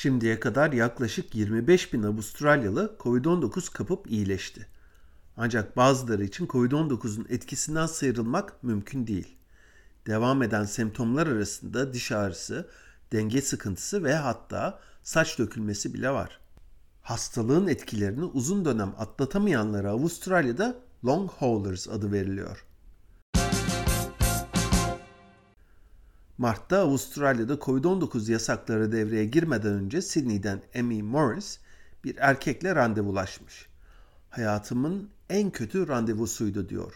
Şimdiye kadar yaklaşık 25 bin Avustralyalı COVID-19 kapıp iyileşti. Ancak bazıları için COVID-19'un etkisinden sıyrılmak mümkün değil. Devam eden semptomlar arasında diş ağrısı, denge sıkıntısı ve hatta saç dökülmesi bile var. Hastalığın etkilerini uzun dönem atlatamayanlara Avustralya'da long haulers adı veriliyor. Mart'ta Avustralya'da COVID-19 yasakları devreye girmeden önce Sydney'den Amy Morris bir erkekle randevulaşmış. Hayatımın en kötü randevusuydu diyor.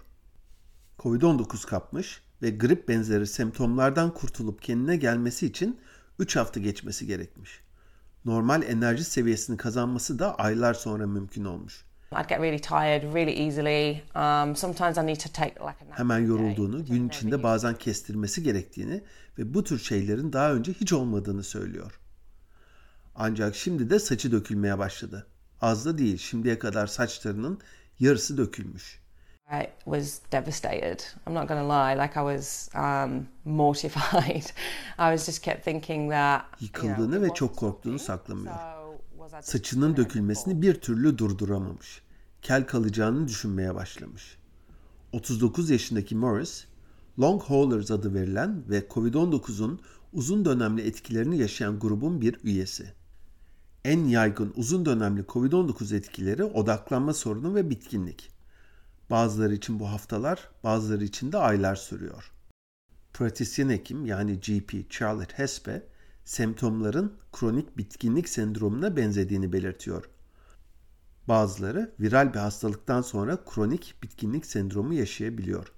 COVID-19 kapmış ve grip benzeri semptomlardan kurtulup kendine gelmesi için 3 hafta geçmesi gerekmiş. Normal enerji seviyesini kazanması da aylar sonra mümkün olmuş. I'd get really tired really easily. Sometimes I need to take like a nap. Hemen yorulduğunu, gün içinde bazen kestirmesi gerektiğini ve bu tür şeylerin daha önce hiç olmadığını söylüyor. Ancak şimdi de saçı dökülmeye başladı. Az da değil, şimdiye kadar saçlarının yarısı dökülmüş. I was devastated. I'm not going to lie. Like I was mortified. I was just kept thinking that Yıkıldığını ve çok korktuğunu saklamıyor. Saçının dökülmesini bir türlü durduramamış. Kel kalacağını düşünmeye başlamış. 39 yaşındaki Morris, Long Haulers adı verilen ve COVID-19'un uzun dönemli etkilerini yaşayan grubun bir üyesi. En yaygın uzun dönemli COVID-19 etkileri odaklanma sorunu ve bitkinlik. Bazıları için bu haftalar, bazıları için de aylar sürüyor. Pratisyen hekim yani GP Charlotte Hespe, semptomların kronik bitkinlik sendromuna benzediğini belirtiyor. Bazıları viral bir hastalıktan sonra kronik bitkinlik sendromu yaşayabiliyor.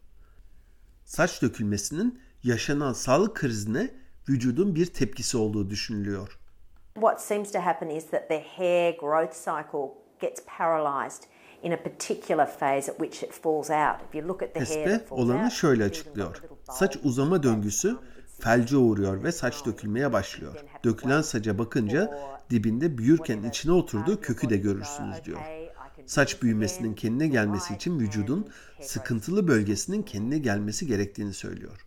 Saç dökülmesinin yaşanan sağlık krizine vücudun bir tepkisi olduğu düşünülüyor. What seems to happen is that the hair growth cycle gets paralyzed in a particular phase at which it falls out. If you look at the hair that falls out, olanı şöyle açıklıyor. Saç uzama döngüsü felce uğruyor ve saç dökülmeye başlıyor. Dökülen saça bakınca dibinde büyürken içine oturduğu kökü de görürsünüz diyor. Saç büyümesinin kendine gelmesi için vücudun sıkıntılı bölgesinin kendine gelmesi gerektiğini söylüyor.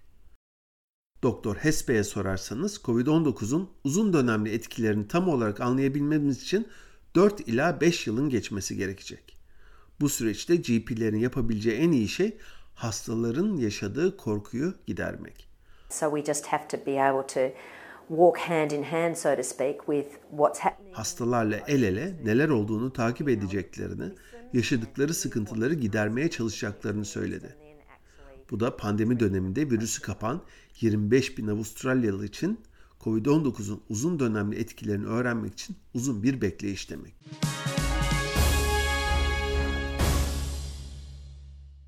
Doktor Hespe'ye sorarsanız COVID-19'un uzun dönemli etkilerini tam olarak anlayabilmemiz için 4 ila 5 yılın geçmesi gerekecek. Bu süreçte GP'lerin yapabileceği en iyi şey hastaların yaşadığı korkuyu gidermek. So we just have to be able to walk hand in hand, so to speak, with what's happening. Hastalarla el ele neler olduğunu takip edeceklerini, yaşadıkları sıkıntıları gidermeye çalışacaklarını söyledi. Bu da pandemi döneminde virüsü kapan 25 bin Avustralyalı için COVID-19'un uzun dönemli etkilerini öğrenmek için uzun bir bekleyiş demek.